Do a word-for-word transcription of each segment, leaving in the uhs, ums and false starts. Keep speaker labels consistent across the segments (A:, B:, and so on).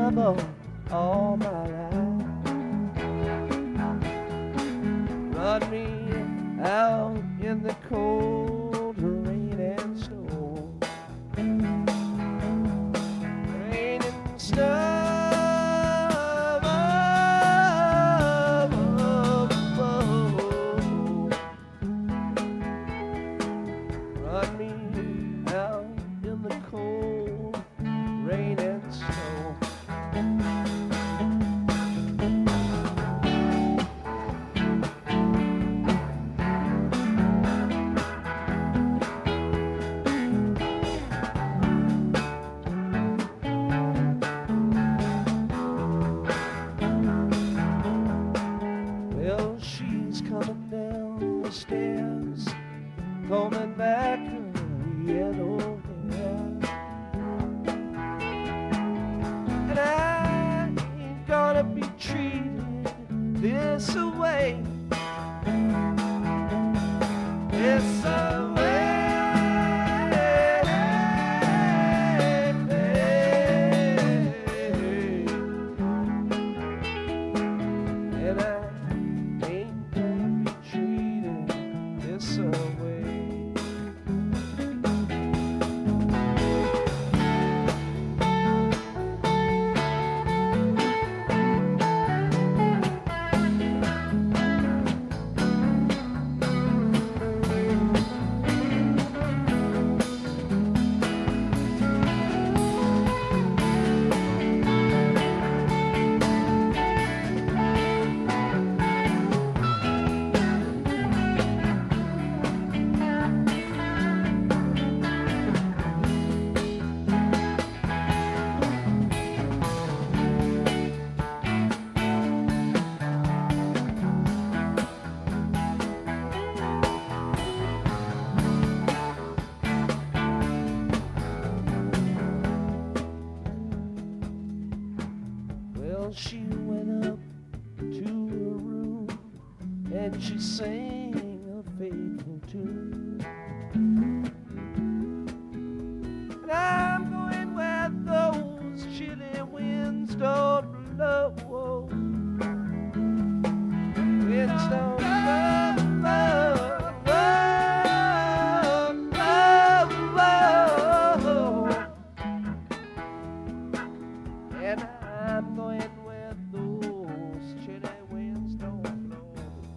A: trouble all my life. Run me out in the cold rain and snow. Rain and snow. Run me out in the cold rain and snow. Well, she's coming down the stairs, combing back her yellow hair. And I ain't gonna be treated this away, this away. And I ain't gonna be treated this away. Well, she went up to her room and she sang a faithful tune. And I'm going where those chilly winds don't blow. Winds don't blow, blow, blow, blow. And I'm going where those chilly winds don't blow.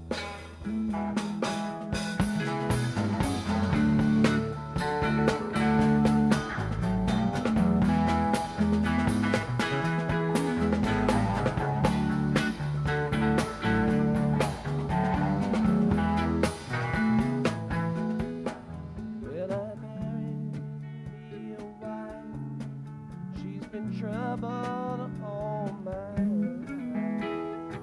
A: Well, I married me a wife. She's been trouble all my life.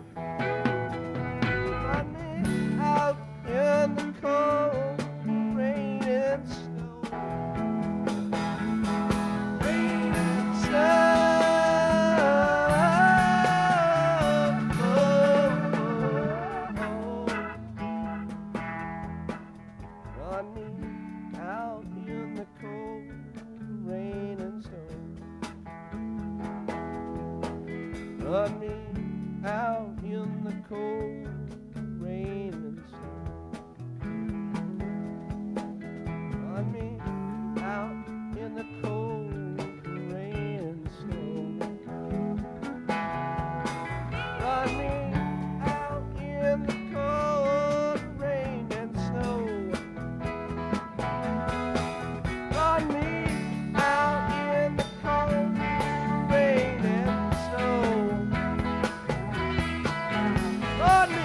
A: Run me out in the cold rain and snow. Rain and snow. Run me out in the cold rain and snow. Run me out in the cold rain and snow. Run me out in the cold rain and snow. Run me out in the cold rain and snow. Run me out in the cold rain and snow. Run me